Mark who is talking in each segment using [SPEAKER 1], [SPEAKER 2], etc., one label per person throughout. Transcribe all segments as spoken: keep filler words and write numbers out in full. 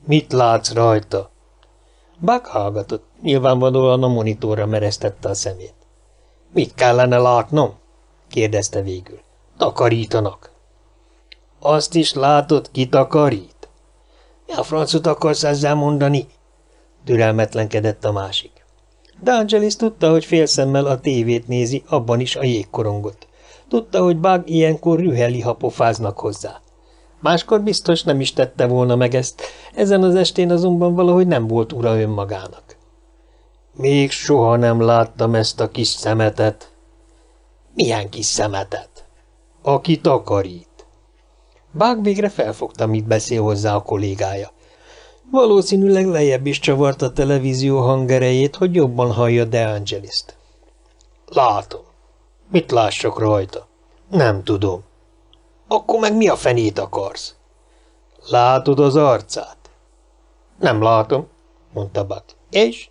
[SPEAKER 1] Mit látsz rajta? Buck hallgatott, nyilvánvalóan a monitorra meresztette a szemét. Mit kellene látnom? Kérdezte végül. Takarítanak. Azt is látod, ki takarít? Mi a francot akarsz ezzel mondani? Türelmetlenkedett a másik. De Angelis tudta, hogy félszemmel a tévét nézi, abban is a jégkorongot. Tudta, hogy Bug ilyenkor rüheli, ha pofáznak hozzá. Máskor biztos nem is tette volna meg ezt, ezen az estén azonban valahogy nem volt ura önmagának. Még soha nem láttam ezt a kis szemetet. Milyen kis szemetet? Aki takarít. Bug végre felfogta, mit beszél hozzá a kollégája. Valószínűleg lejjebb is csavart a televízió hangerejét, hogy jobban hallja De Angelist. Látom. Mit lássak rajta? Nem tudom. Akkor meg mi a fenét akarsz? Látod az arcát? Nem látom, mondta Buck. És?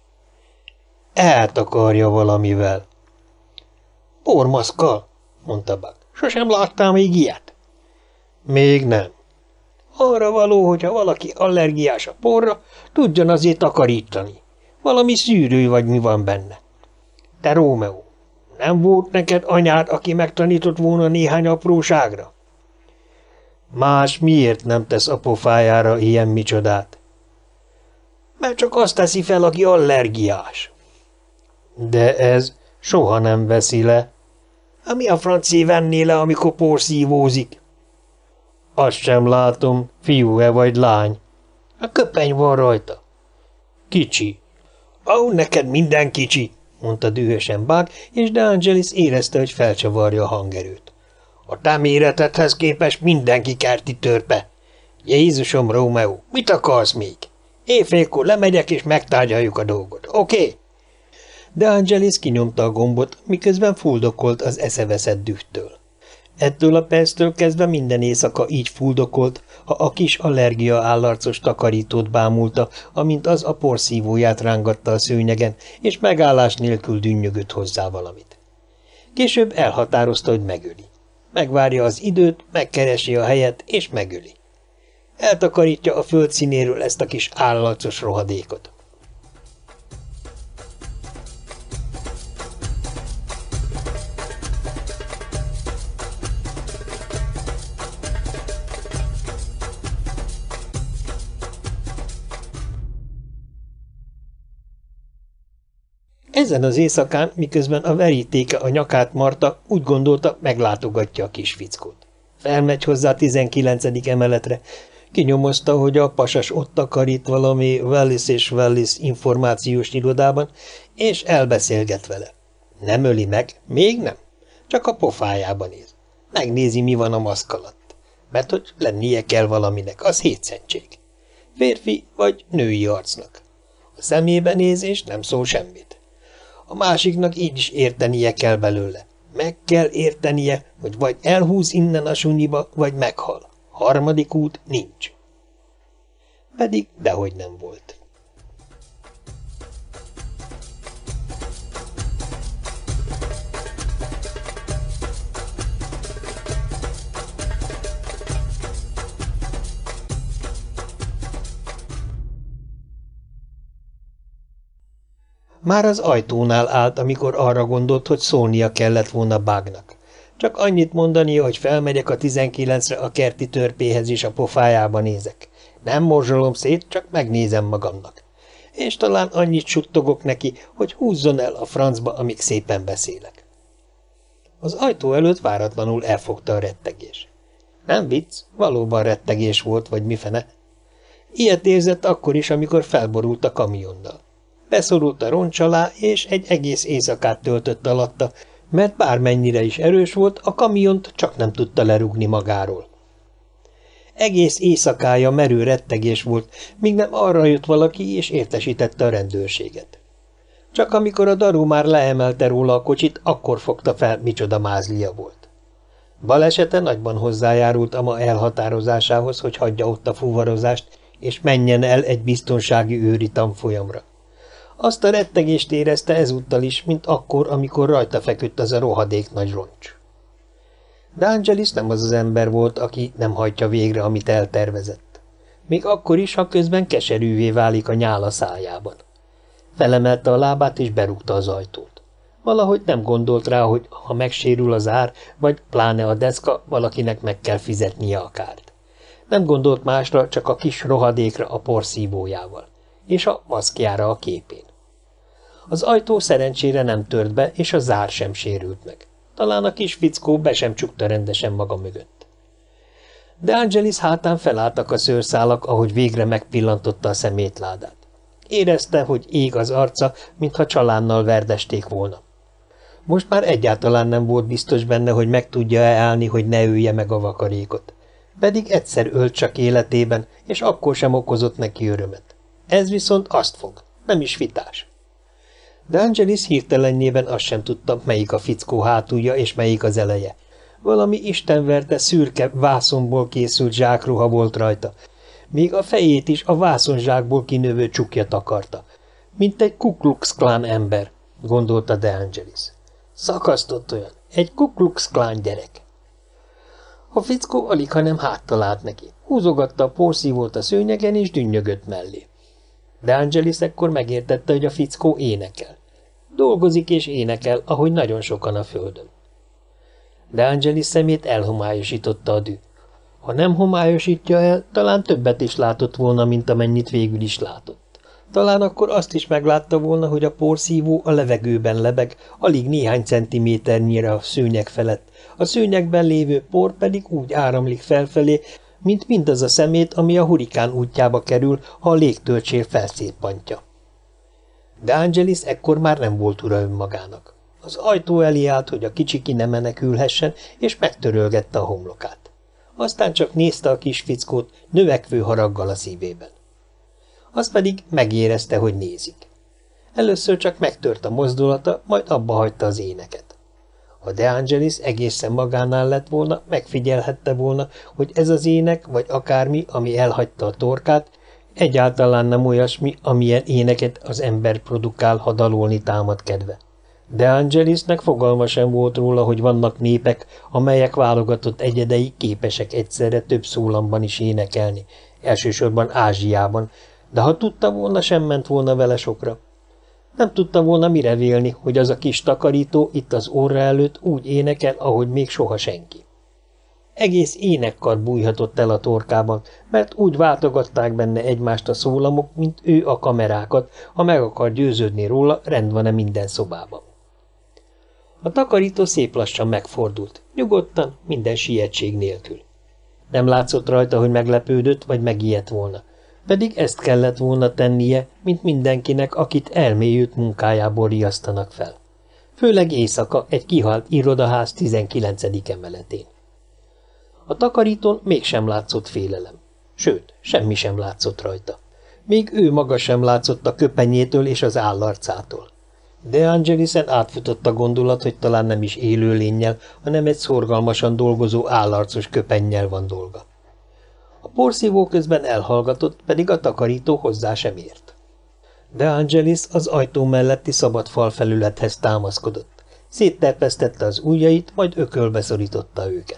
[SPEAKER 1] Eltakarja valamivel. Pormaszkal, mondta Buck. Sosem láttál még ilyet? Még nem. Arra való, hogyha valaki allergiás a porra, tudjon azért takarítani. Valami szűrő vagy mi van benne. Te, Rómeó, nem volt neked anyád, aki megtanított volna néhány apróságra? Más miért nem tesz a pofájára ilyen micsodát? Mert csak azt teszi fel, aki allergiás. De ez soha nem veszi le. Mi a francé venné le, amikor porszívózik? Azt sem látom, fiú-e vagy lány. A köpeny van rajta. Kicsi. Ó, neked minden kicsi, mondta dühösen Bug, és De Angelis érezte, hogy felcsavarja a hangerőt. A te méretedhez képest mindenki kerti törpe. Jézusom, Rómeó, mit akarsz még? Éjfélkor lemegyek, és megtárgyaljuk a dolgot, oké? Okay? De Angelis kinyomta a gombot, miközben fuldokolt az eszeveszett dühtől. Ettől a perctől kezdve minden éjszaka így fuldokolt, ha a kis allergia állarcos takarítót bámulta, amint az a porszívóját rángatta a szőnyegen, és megállás nélkül dünnyögött hozzá valamit. Később elhatározta, hogy megöli. Megvárja az időt, megkeresi a helyet, és megöli. Eltakarítja a föld színéről ezt a kis állarcos rohadékot. Ezen az éjszakán, miközben a verítéke a nyakát marta, úgy gondolta, meglátogatja a kis fickót. Felmegy hozzá a tizenkilencedik emeletre, kinyomozta, hogy a pasas ott takarít valami Wallis és Wallis információs irodában, és elbeszélget vele. Nem öli meg, még nem, csak a pofájába néz. Megnézi, mi van a maszk alatt, mert hogy lennie kell valaminek, az hétszentség. Férfi vagy női arcnak. A szemébe néz, és nem szól semmit. A másiknak így is értenie kell belőle. Meg kell értenie, hogy vagy elhúz innen a sunyiba, vagy meghal. Harmadik út nincs. Pedig dehogy nem volt. Már az ajtónál állt, amikor arra gondolt, hogy szólnia kellett volna Bugnak. Csak annyit mondania, hogy felmegyek a tizenkilencre a kerti törpéhez, és a pofájába nézek. Nem morzsolom szét, csak megnézem magamnak. És talán annyit suttogok neki, hogy húzzon el a francba, amíg szépen beszélek. Az ajtó előtt váratlanul elfogta a rettegés. Nem vicc, valóban rettegés volt, vagy mifene. Ilyet érzett akkor is, amikor felborult a kamionnal. Beszorult a roncs alá, és egy egész éjszakát töltött alatta, mert bármennyire is erős volt, a kamiont csak nem tudta lerúgni magáról. Egész éjszakája merő rettegés volt, míg nem arra jött valaki, és értesítette a rendőrséget. Csak amikor a daru már leemelte róla a kocsit, akkor fogta fel, micsoda mázlia volt. Balesete nagyban hozzájárult a ma elhatározásához, hogy hagyja ott a fuvarozást, és menjen el egy biztonsági őri tanfolyamra. Azt a rettegést érezte ezúttal is, mint akkor, amikor rajta feküdt az a rohadék nagy roncs. De Angelis nem az az ember volt, aki nem hajtja végre, amit eltervezett. Még akkor is, ha közben keserűvé válik a nyál a szájában. Felemelte a lábát és berúgta az ajtót. Valahogy nem gondolt rá, hogy ha megsérül az ár, vagy pláne a deszka, valakinek meg kell fizetnie a kárt. Nem gondolt másra, csak a kis rohadékra a porszívójával, és a maszkjára a képén. Az ajtó szerencsére nem tört be, és a zár sem sérült meg. Talán a kis fickó be sem csukta rendesen maga mögött. De Angelis hátán felálltak a szőrszálak, ahogy végre megpillantotta a szemétládát. Érezte, hogy ég az arca, mintha csalánnal verdesték volna. Most már egyáltalán nem volt biztos benne, hogy meg tudja-e állni, hogy ne ölje meg a vakarékot. Pedig egyszer ölt csak életében, és akkor sem okozott neki örömet. Ez viszont azt fog, nem is vitás. De Angelis hirtelenjében azt sem tudta, melyik a fickó hátulja és melyik az eleje. Valami istenverte szürke vászonból készült zsákruha volt rajta, még a fejét is a vászonzsákból kinövő csukja takarta. Mint egy Ku Klux Klan ember, gondolta De Angelis. Szakasztott olyan, egy Ku Klux Klan gyerek. A fickó alig, hanem háttal állt neki. Húzogatta a porszívót a szőnyegen, és dünnyögött mellé. De Angelis ekkor megértette, hogy a fickó énekel. Dolgozik és énekel, ahogy nagyon sokan a földön. De Angelis szemét elhomályosította a dű. Ha nem homályosítja el, talán többet is látott volna, mint amennyit végül is látott. Talán akkor azt is meglátta volna, hogy a porszívó a levegőben lebeg, alig néhány centiméternyire a szőnyeg felett, a szőnyegben lévő por pedig úgy áramlik felfelé, mint mindaz a szemét, ami a hurikán útjába kerül, ha a légtölcsér felszéppantja. De Angelis ekkor már nem volt ura önmagának. Az ajtó elé állt, hogy a kicsiki ne menekülhessen, és megtörölgette a homlokát. Aztán csak nézte a kis fickót, növekvő haraggal a szívében. Az pedig megérezte, hogy nézik. Először csak megtört a mozdulata, majd abba hagyta az éneket. Ha De Angelis egészen magánál lett volna, megfigyelhette volna, hogy ez az ének, vagy akármi, ami elhagyta a torkát, egyáltalán nem olyasmi, amilyen éneket az ember produkál, ha dalolni támad kedve. De Angelisnek fogalma sem volt róla, hogy vannak népek, amelyek válogatott egyedei képesek egyszerre több szólamban is énekelni, elsősorban Ázsiában, de ha tudta volna, sem ment volna vele sokra. Nem tudta volna mire vélni, hogy az a kis takarító itt az orra előtt úgy énekel, ahogy még soha senki. Egész énekkar bújhatott el a torkában, mert úgy váltogatták benne egymást a szólamok, mint ő a kamerákat, ha meg akar győződni róla, rend van-e minden szobában. A takarító szép lassan megfordult, nyugodtan, minden sietség nélkül. Nem látszott rajta, hogy meglepődött, vagy megijedt volna, pedig ezt kellett volna tennie, mint mindenkinek, akit elmélyült munkájából riasztanak fel. Főleg éjszaka egy kihalt irodaház tizenkilencedik emeletén. A takarítón mégsem látszott félelem, sőt, semmi sem látszott rajta. Még ő maga sem látszott a köpenyétől és az állarcától. De Angelisen átfutott a gondolat, hogy talán nem is élőlénnyel, hanem egy szorgalmasan dolgozó állarcos köpennyel van dolga. A porszívó közben elhallgatott, pedig a takarító hozzá sem ért. De Angelis az ajtó melletti szabad falfelülethez támaszkodott. Szétterpesztette az ujjait, majd ökölbe szorította őket.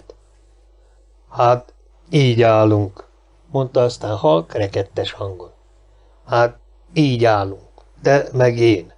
[SPEAKER 1] Hát, így állunk, mondta aztán halk, rekedtes hangon. Hát, így állunk, te meg én.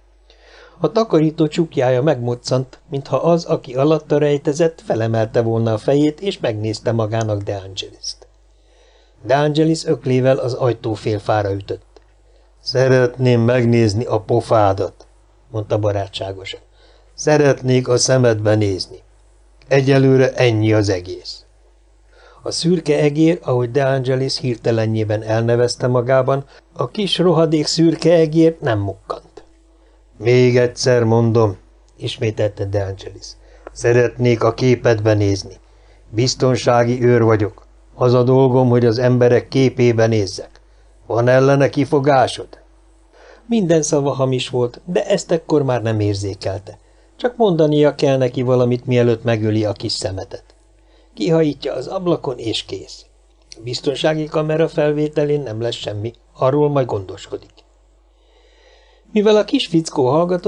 [SPEAKER 1] A takarító csukjája megmoccant, mintha az, aki alatta rejtezett, felemelte volna a fejét, és megnézte magának De Angelist. De Angelis öklével az ajtó félfára ütött. Szeretném megnézni a pofádat, mondta barátságosan. Szeretnék a szemedbe nézni. Egyelőre ennyi az egész. A szürke egér, ahogy De Angelis hirtelenjében elnevezte magában, a kis rohadék szürke egér nem mukkant. Még egyszer mondom, ismételte De Angelis. Szeretnék a képedbe nézni. Biztonsági őr vagyok. Az a dolgom, hogy az emberek képébe nézzek. Van ellene kifogásod? Minden szava hamis volt, de ezt ekkor már nem érzékelte. Csak mondania kell neki valamit, mielőtt megöli a kis szemetet. Kihajítja az ablakon, és kész. A biztonsági kamera felvételén nem lesz semmi, arról majd gondoskodik. Mivel a kis fickó hallgatott,